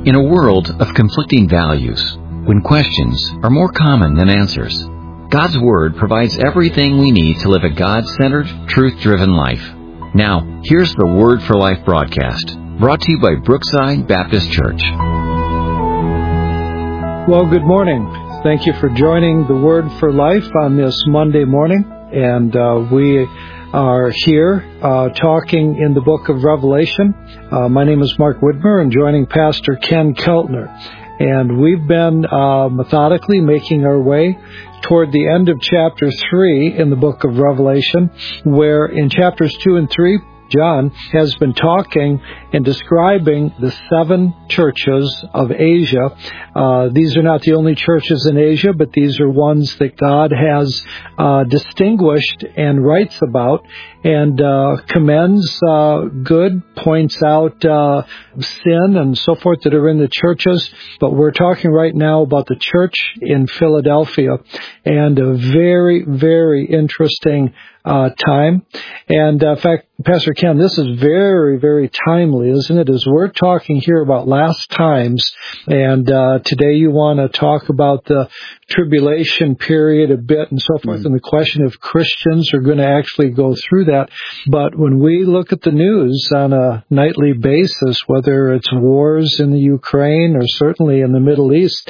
In a world of conflicting values, when questions are more common than answers, God's Word provides everything we need to live a God-centered, truth-driven life. Now, here's the Word for Life broadcast, brought to you by Brookside Baptist Church. Well, good morning. Thank you for joining the Word for Life on this Monday morning. And we are here talking in the book of Revelation. My name is Mark Widmer, and joining Pastor Ken Keltner. And we've been methodically making our way toward the end of chapter 3 in the book of Revelation, where in chapters 2 and 3, John has been talking and describing the 7 churches of Asia. These are not the only churches in Asia, but these are ones that God has distinguished and writes about and commends good, points out sin and so forth that are in the churches. But we're talking right now about the church in Philadelphia, and a very, very interesting time. And in fact, Pastor Ken, this is very, very timely, isn't it? As we're talking here about last times, and today you want to talk about the tribulation period a bit and so forth, and the question if Christians are going to actually go through that. But when we look at the news on a nightly basis, whether it's wars in the Ukraine or certainly in the Middle East,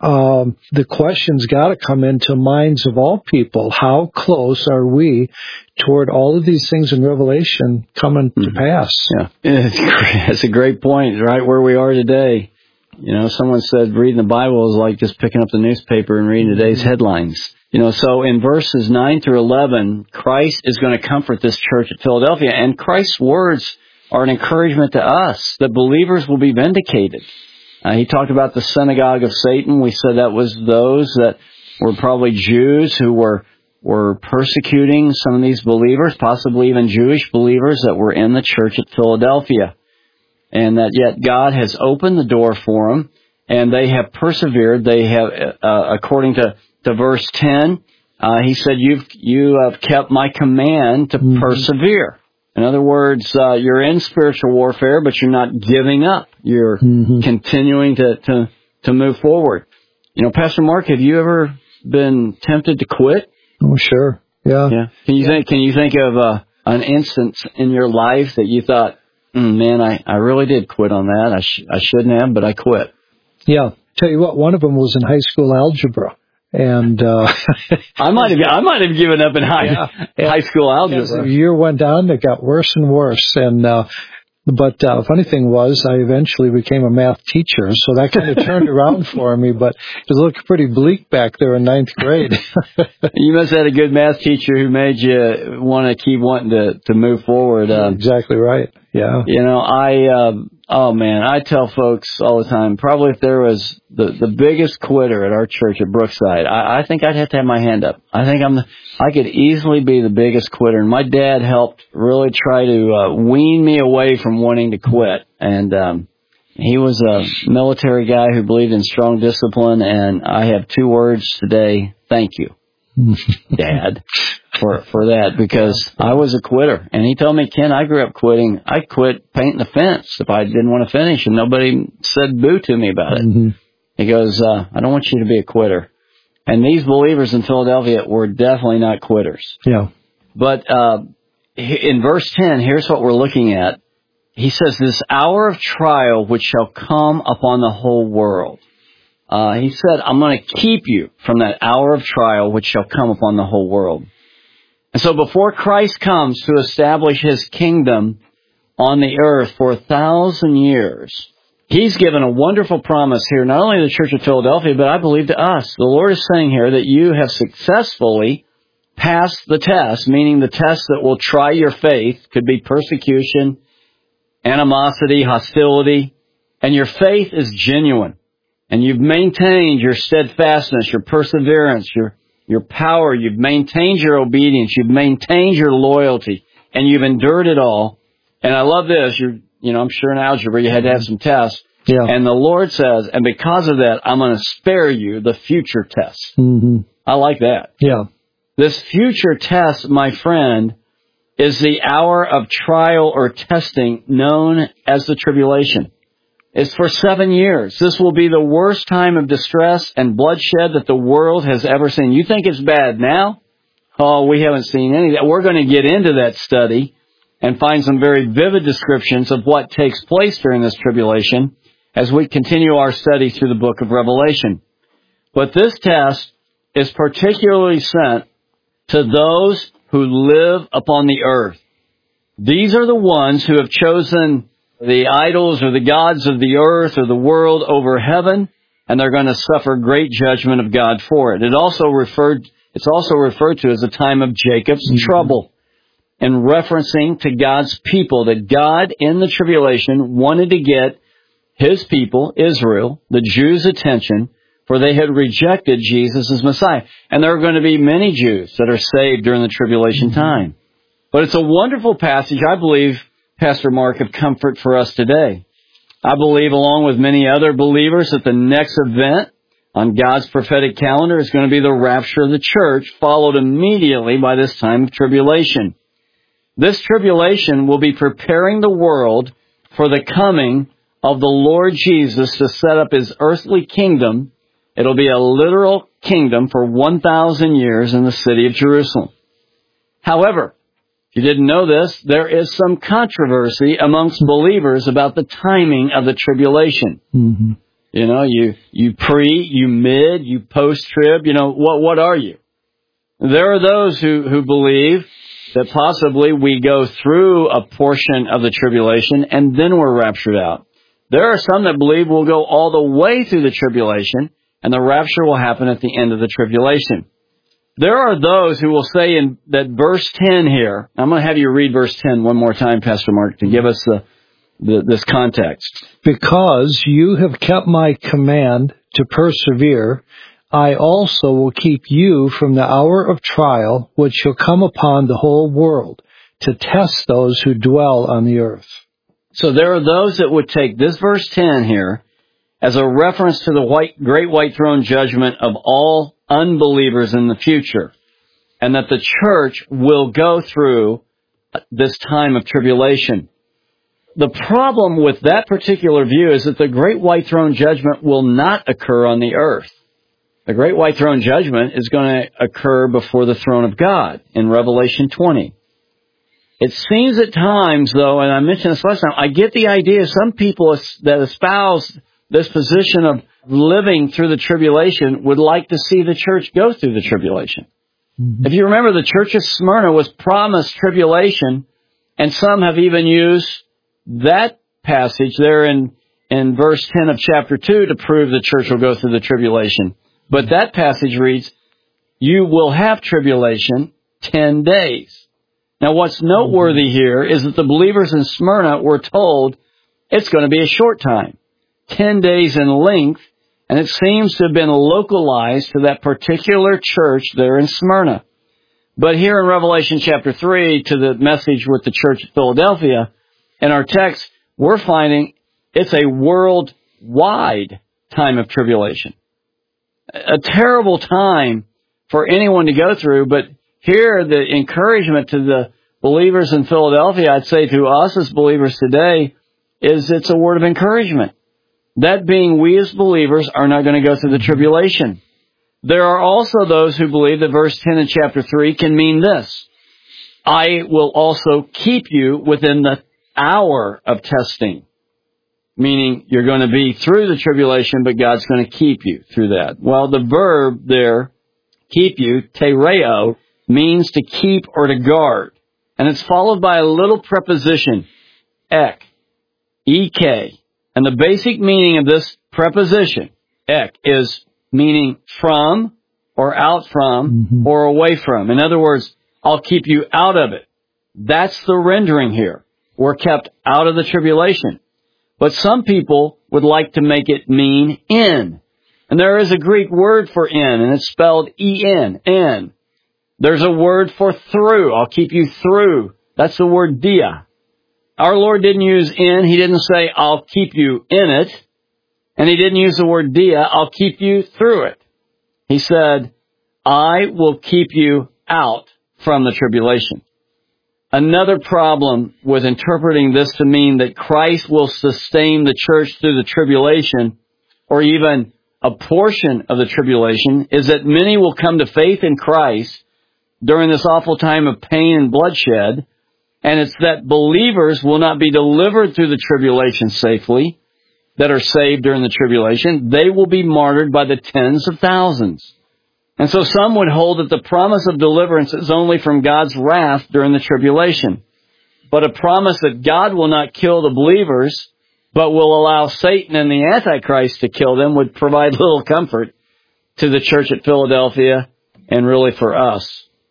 the question's got to come into minds of all people. How close are we toward all of these things in Revelation coming to pass? Yeah, that's a great point, right where we are today. You know, someone said reading the Bible is like just picking up the newspaper and reading today's headlines. You know, so in verses 9 through 11, Christ is going to comfort this church at Philadelphia, and Christ's words are an encouragement to us that believers will be vindicated. He talked about the synagogue of Satan. We said that was those that were probably Jews who were persecuting some of these believers, possibly even Jewish believers that were in the church at Philadelphia. And that yet God has opened the door for them, and they have persevered. They have, according to verse 10, he said, you have kept my command to persevere. In other words, you're in spiritual warfare, but you're not giving up. You're continuing to move forward. You know, Pastor Mark, have you ever been tempted to quit? Oh, sure. Yeah. Can you think of an instance in your life that you thought, man, I really did quit on that. I shouldn't have, but I quit. Yeah. Tell you what, one of them was in high school algebra. And I might have given up in high school algebra. As the year went on, it got worse and worse. And but funny thing was, I eventually became a math teacher, so that kind of turned around for me. But it looked pretty bleak back there in 9th grade. You must have had a good math teacher who made you want to keep wanting to move forward. Exactly right. Yeah. You know, I tell folks all the time, probably if there was the biggest quitter at our church at Brookside, I think I'd have to have my hand up. I think I could easily be the biggest quitter. And my dad helped really try to wean me away from wanting to quit. And he was a military guy who believed in strong discipline. And I have 2 words today: thank you, Dad, for that, because I was a quitter. And he told me, Ken, I grew up quitting. I quit painting the fence if I didn't want to finish, and nobody said boo to me about it. He goes, I don't want you to be a quitter. And these believers in Philadelphia were definitely not quitters. Yeah. But in verse 10, here's what we're looking at. He says, this hour of trial which shall come upon the whole world. He said, I'm going to keep you from that hour of trial which shall come upon the whole world. And so before Christ comes to establish his kingdom on the earth for 1,000 years, he's given a wonderful promise here, not only to the church of Philadelphia, but I believe to us. The Lord is saying here that you have successfully passed the test, meaning the test that will try your faith. Could be persecution, animosity, hostility, and your faith is genuine. And you've maintained your steadfastness, your perseverance, your power. You've maintained your obedience. You've maintained your loyalty, and you've endured it all. And I love this. I'm sure in algebra you had to have some tests. Yeah. And the Lord says, and because of that, I'm going to spare you the future tests. I like that. Yeah. This future test, my friend, is the hour of trial or testing known as the tribulation. is for 7 years. This will be the worst time of distress and bloodshed that the world has ever seen. You think it's bad now? Oh, we haven't seen any of that. We're going to get into that study and find some very vivid descriptions of what takes place during this tribulation as we continue our study through the book of Revelation. But this test is particularly sent to those who live upon the earth. These are the ones who have chosen the idols or the gods of the earth or the world over heaven, and they're going to suffer great judgment of God for it. It's also referred to as a time of Jacob's trouble, in referencing to God's people, that God in the tribulation wanted to get His people, Israel, the Jews' attention, for they had rejected Jesus as Messiah. And there are going to be many Jews that are saved during the tribulation time. But it's a wonderful passage, I believe, Pastor Mark, of comfort for us today. I believe, along with many other believers, that the next event on God's prophetic calendar is going to be the rapture of the church, followed immediately by this time of tribulation. This tribulation will be preparing the world for the coming of the Lord Jesus to set up His earthly kingdom. It'll be a literal kingdom for 1,000 years in the city of Jerusalem. However, if you didn't know this, there is some controversy amongst believers about the timing of the tribulation. Mm-hmm. You know, you pre, you mid, you post-trib, what are you? There are those who believe that possibly we go through a portion of the tribulation and then we're raptured out. There are some that believe we'll go all the way through the tribulation and the rapture will happen at the end of the tribulation. There are those who will say in that verse 10 here, I'm going to have you read verse 10 one more time, Pastor Mark, to give us this context. Because you have kept my command to persevere, I also will keep you from the hour of trial, which shall come upon the whole world, to test those who dwell on the earth. So there are those that would take this verse 10 here as a reference to the great white throne judgment of all unbelievers in the future, and that the church will go through this time of tribulation. The problem with that particular view is that the great white throne judgment will not occur on the earth. The great white throne judgment is going to occur before the throne of God in Revelation 20. It seems at times, though, and I mentioned this last time, I get the idea some people that espouse this position of living through the tribulation would like to see the church go through the tribulation. Mm-hmm. If you remember, the church of Smyrna was promised tribulation, and some have even used that passage there in verse 10 of chapter 2 to prove the church will go through the tribulation. But that passage reads, you will have tribulation 10 days. Now, what's noteworthy here is that the believers in Smyrna were told it's going to be a short time, 10 days in length, and it seems to have been localized to that particular church there in Smyrna. But here in Revelation chapter 3, to the message with the church at Philadelphia, in our text, we're finding it's a worldwide time of tribulation. A terrible time for anyone to go through, but here the encouragement to the believers in Philadelphia, I'd say to us as believers today, is it's a word of encouragement. That being, we as believers are not going to go through the tribulation. There are also those who believe that verse 10 in chapter 3 can mean this. I will also keep you within the hour of testing. Meaning you're going to be through the tribulation, but God's going to keep you through that. Well, the verb there, keep you, tereo, means to keep or to guard. And it's followed by a little preposition, ek, ek. And the basic meaning of this preposition, ek, is meaning from or out from or away from. In other words, I'll keep you out of it. That's the rendering here. We're kept out of the tribulation. But some people would like to make it mean in. And there is a Greek word for in, and it's spelled en, en. There's a word for through. I'll keep you through. That's the word dia. Our Lord didn't use in. He didn't say, I'll keep you in it. And He didn't use the word dia, I'll keep you through it. He said, I will keep you out from the tribulation. another problem with interpreting this to mean that Christ will sustain the church through the tribulation, or even a portion of the tribulation, is that many will come to faith in Christ during this awful time of pain and bloodshed, and it's that believers will not be delivered through the tribulation safely, that are saved during the tribulation. They will be martyred by the tens of thousands. And so some would hold that the promise of deliverance is only from God's wrath during the tribulation. But a promise that God will not kill the believers, but will allow Satan and the Antichrist to kill them would provide little comfort to the church at Philadelphia and really for us.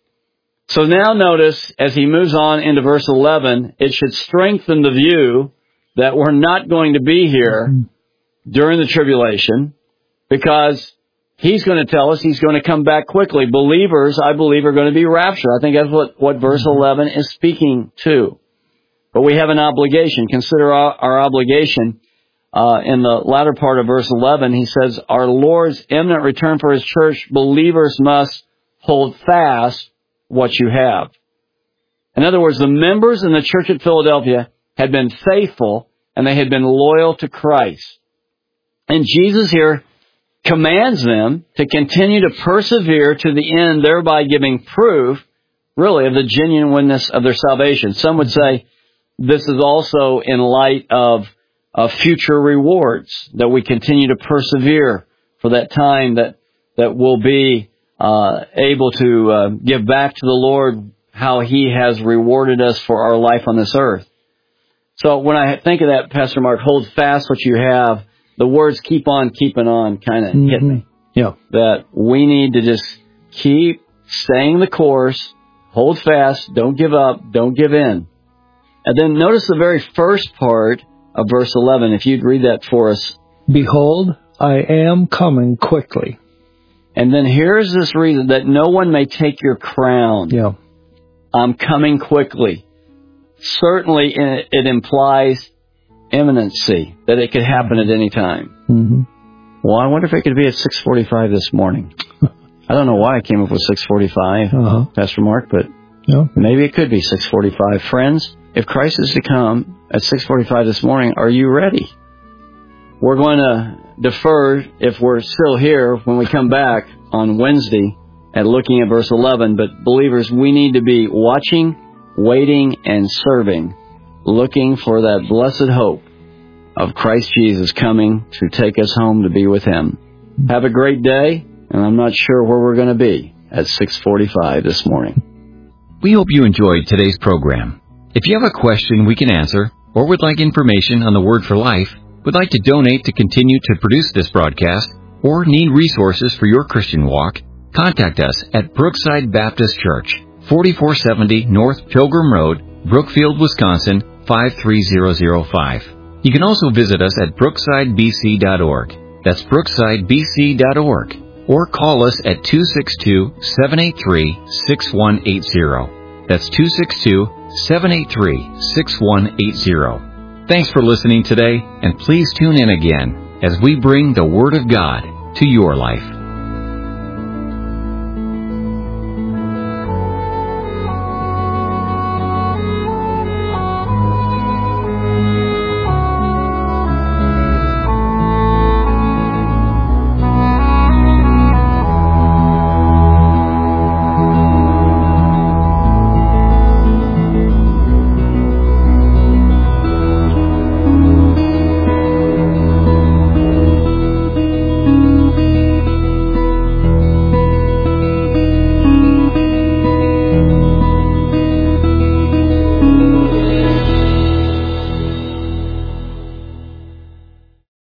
So now notice, as he moves on into verse 11, it should strengthen the view that we're not going to be here during the tribulation, because he's going to tell us he's going to come back quickly. Believers, I believe, are going to be raptured. I think that's what verse 11 is speaking to. But we have an obligation. Consider our obligation. In the latter part of verse 11, he says, our Lord's imminent return for his church, believers must hold fast what you have. In other words, the members in the church at Philadelphia had been faithful and they had been loyal to Christ. And Jesus here commands them to continue to persevere to the end, thereby giving proof, really, of the genuineness of their salvation. Some would say this is also in light of future rewards, that we continue to persevere for that time that we'll be able to give back to the Lord how He has rewarded us for our life on this earth. So when I think of that, Pastor Mark, hold fast what you have, the words keep on keeping on kind of hit me. Yeah. That we need to just keep staying the course, hold fast, don't give up, don't give in. And then notice the very first part of verse 11, if you'd read that for us. Behold, I am coming quickly. And then here's this reason, that no one may take your crown. Yeah. I'm coming quickly. Certainly it implies imminency, that it could happen at any time. Mm-hmm. Well, I wonder if it could be at 6:45 this morning. I don't know why I came up with 6:45, Pastor Mark, but maybe it could be 6:45. Friends, if Christ is to come at 6:45 this morning, are you ready? We're going to defer, if we're still here, when we come back on Wednesday at looking at verse 11. But believers, we need to be watching, waiting, and serving, looking for that blessed hope of Christ Jesus coming to take us home to be with Him. Have a great day, and I'm not sure where we're going to be at 6:45 this morning. We hope you enjoyed today's program. If you have a question we can answer, or would like information on the Word for Life, would like to donate to continue to produce this broadcast, or need resources for your Christian walk, contact us at Brookside Baptist Church, 4470 North Pilgrim Road, Brookfield, Wisconsin, 53005. You can also visit us at brooksidebc.org. That's brooksidebc.org. Or call us at 262-783-6180. That's 262-783-6180. Thanks for listening today, and please tune in again as we bring the Word of God to your life.